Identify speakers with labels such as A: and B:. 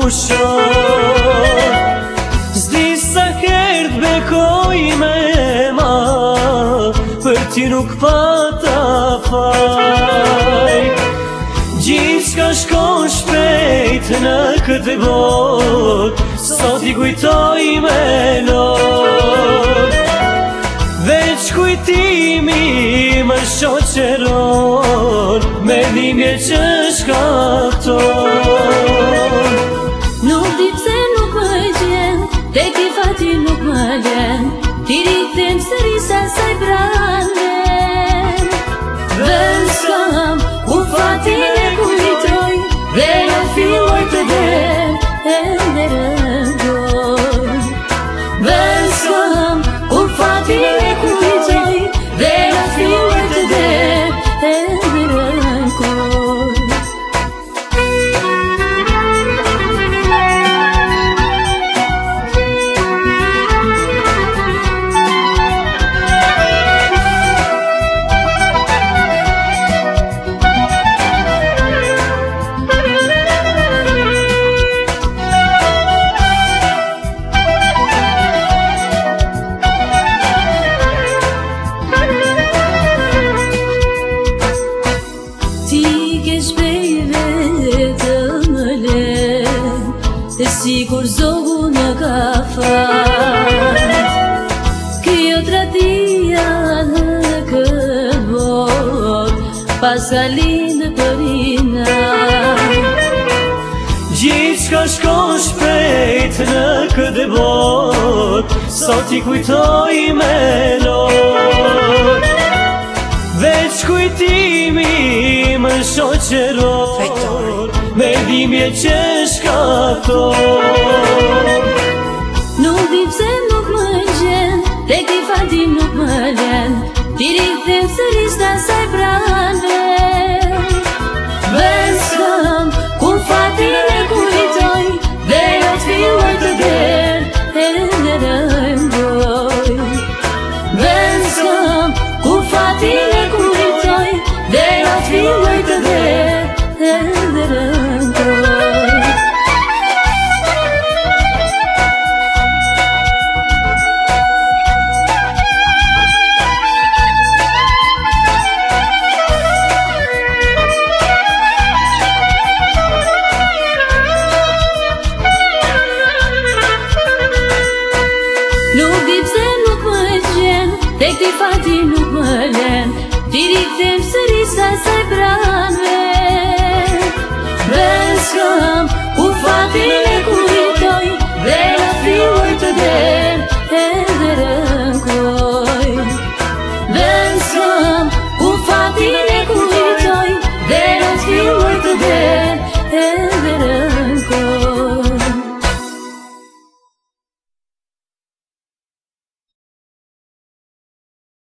A: pushon. Zdi sa herë t'bekoj me ma, për ti nuk pata faj. Gjithçka shkon shpejt në këtë botë, sot I kujtoj me lot. Veç kujtimi më shoqëron, me dhimbje që shkakton.
B: Nuk di pse nuk më gjen, tek I fati nuk më len, ti rritem sëri sa saj prande. Vend s'kam, ku fatin e kujtoj, dhe ja filloj të del, e ndërëndoj. Vend s'kam, ku fatin e kujtoj, dhe ja filloj të del, e ndërëndoj. E sigur zogu në ka fat, kjo tradia në këtë bot, pas ka lindë për ina.
A: Gjithçka shkon shpejt në këtë botë, sot I kujtoj me lot. Veç kujtimi më shoqëron, me dhimbje që shkakton.
B: Nuk di pse nuk më gjen, tek I fati nuk më len, ti rritem sëri sa saj prande. Vend s'kam, ku fatin e kujtoj, dhe ja filloj të del, e ndërëndoj. Vend s'kam, ku fatin e kujtoj, dhe ja filloj të del, e ndërëndoj. Nuk di pse nuk më gjen, tek ti fati nuk më len, ti rritem sëri sa saj pranve. Vend s'kam, ku fatin e kujtoj, dhe ja filloj të del, e ndërëndoj. Vend s'kam, ku fatin e kujtoj, dhe ja filloj të del, e ndërëndoj.